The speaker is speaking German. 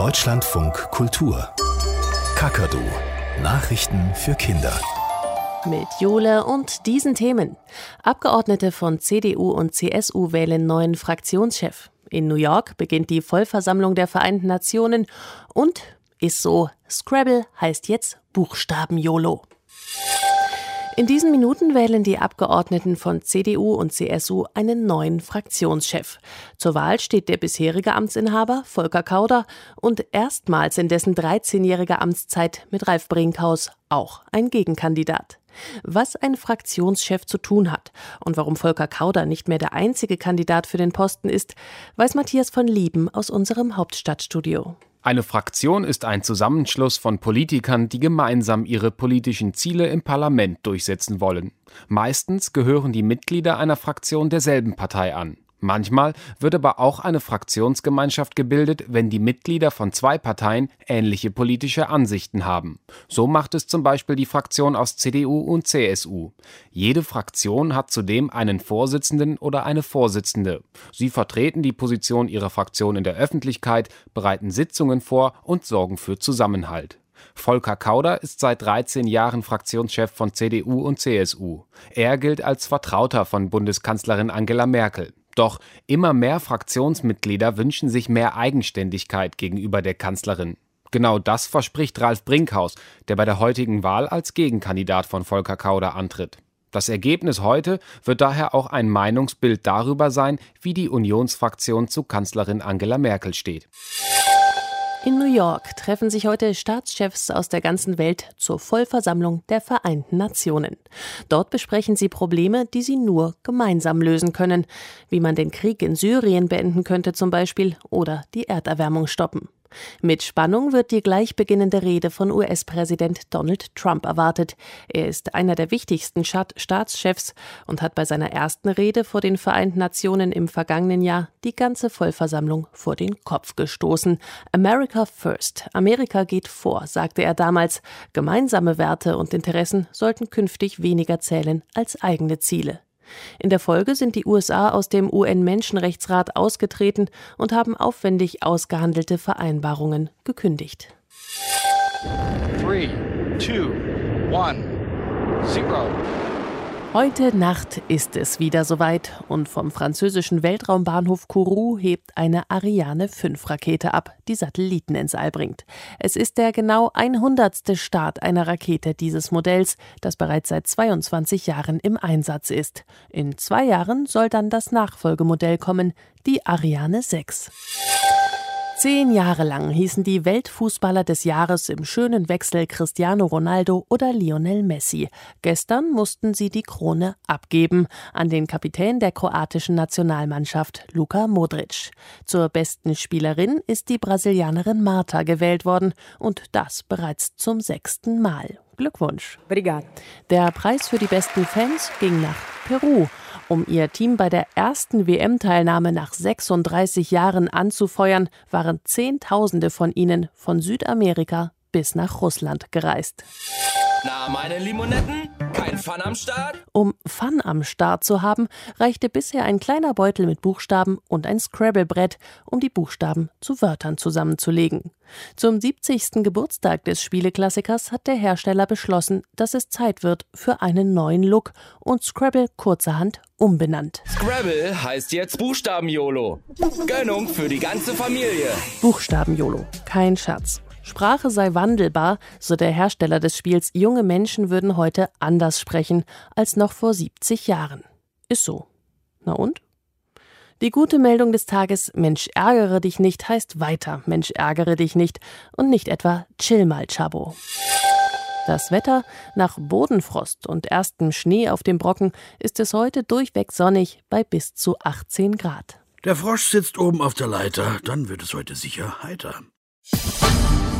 Deutschlandfunk Kultur. Kakadu. Nachrichten für Kinder. Mit Jule und diesen Themen. Abgeordnete von CDU und CSU wählen neuen Fraktionschef. In New York beginnt die Vollversammlung der Vereinten Nationen. Und ist so, Scrabble heißt jetzt Buchstaben-YOLO. In diesen Minuten wählen die Abgeordneten von CDU und CSU einen neuen Fraktionschef. Zur Wahl steht der bisherige Amtsinhaber Volker Kauder und erstmals in dessen 13-jähriger Amtszeit mit Ralf Brinkhaus auch ein Gegenkandidat. Was ein Fraktionschef zu tun hat und warum Volker Kauder nicht mehr der einzige Kandidat für den Posten ist, weiß Matthias von Lieben aus unserem Hauptstadtstudio. Eine Fraktion ist ein Zusammenschluss von Politikern, die gemeinsam ihre politischen Ziele im Parlament durchsetzen wollen. Meistens gehören die Mitglieder einer Fraktion derselben Partei an. Manchmal wird aber auch eine Fraktionsgemeinschaft gebildet, wenn die Mitglieder von zwei Parteien ähnliche politische Ansichten haben. So macht es zum Beispiel die Fraktion aus CDU und CSU. Jede Fraktion hat zudem einen Vorsitzenden oder eine Vorsitzende. Sie vertreten die Position ihrer Fraktion in der Öffentlichkeit, bereiten Sitzungen vor und sorgen für Zusammenhalt. Volker Kauder ist seit 13 Jahren Fraktionschef von CDU und CSU. Er gilt als Vertrauter von Bundeskanzlerin Angela Merkel. Doch immer mehr Fraktionsmitglieder wünschen sich mehr Eigenständigkeit gegenüber der Kanzlerin. Genau das verspricht Ralf Brinkhaus, der bei der heutigen Wahl als Gegenkandidat von Volker Kauder antritt. Das Ergebnis heute wird daher auch ein Meinungsbild darüber sein, wie die Unionsfraktion zu Kanzlerin Angela Merkel steht. In New York treffen sich heute Staatschefs aus der ganzen Welt zur Vollversammlung der Vereinten Nationen. Dort besprechen sie Probleme, die sie nur gemeinsam lösen können, wie man den Krieg in Syrien beenden könnte zum Beispiel oder die Erderwärmung stoppen. Mit Spannung wird die gleich beginnende Rede von US-Präsident Donald Trump erwartet. Er ist einer der wichtigsten Staatschefs und hat bei seiner ersten Rede vor den Vereinten Nationen im vergangenen Jahr die ganze Vollversammlung vor den Kopf gestoßen. America first. Amerika geht vor, sagte er damals. Gemeinsame Werte und Interessen sollten künftig weniger zählen als eigene Ziele. In der Folge sind die USA aus dem UN-Menschenrechtsrat ausgetreten und haben aufwendig ausgehandelte Vereinbarungen gekündigt. 3, 2, 1, 0. Heute Nacht ist es wieder soweit und vom französischen Weltraumbahnhof Kourou hebt eine Ariane 5 Rakete ab, die Satelliten ins All bringt. Es ist der genau 100. Start einer Rakete dieses Modells, das bereits seit 22 Jahren im Einsatz ist. In 2 Jahren soll dann das Nachfolgemodell kommen, die Ariane 6. 10 Jahre lang hießen die Weltfußballer des Jahres im schönen Wechsel Cristiano Ronaldo oder Lionel Messi. Gestern mussten sie die Krone abgeben an den Kapitän der kroatischen Nationalmannschaft, Luka Modric. Zur besten Spielerin ist die Brasilianerin Marta gewählt worden und das bereits zum 6. Mal. Glückwunsch. Obrigado. Der Preis für die besten Fans ging nach Peru. Um ihr Team bei der ersten WM-Teilnahme nach 36 Jahren anzufeuern, waren Zehntausende von ihnen von Südamerika bis nach Russland gereist. Na, meine Limonetten? Kein Fun am Start? Um Fun am Start zu haben, reichte bisher ein kleiner Beutel mit Buchstaben und ein Scrabble-Brett, um die Buchstaben zu Wörtern zusammenzulegen. Zum 70. Geburtstag des Spieleklassikers hat der Hersteller beschlossen, dass es Zeit wird für einen neuen Look und Scrabble kurzerhand umbenannt. Scrabble heißt jetzt Buchstaben-YOLO. Gönnung für die ganze Familie. Buchstaben-YOLO, kein Scherz. Sprache sei wandelbar, so der Hersteller des Spiels. Junge Menschen würden heute anders sprechen als noch vor 70 Jahren. Ist so. Na und? Die gute Meldung des Tages: Mensch, ärgere dich nicht heißt weiter Mensch, ärgere dich nicht und nicht etwa chill mal, Chabo. Das Wetter: nach Bodenfrost und erstem Schnee auf dem Brocken ist es heute durchweg sonnig bei bis zu 18 Grad. Der Frosch sitzt oben auf der Leiter, dann wird es heute sicher heiter.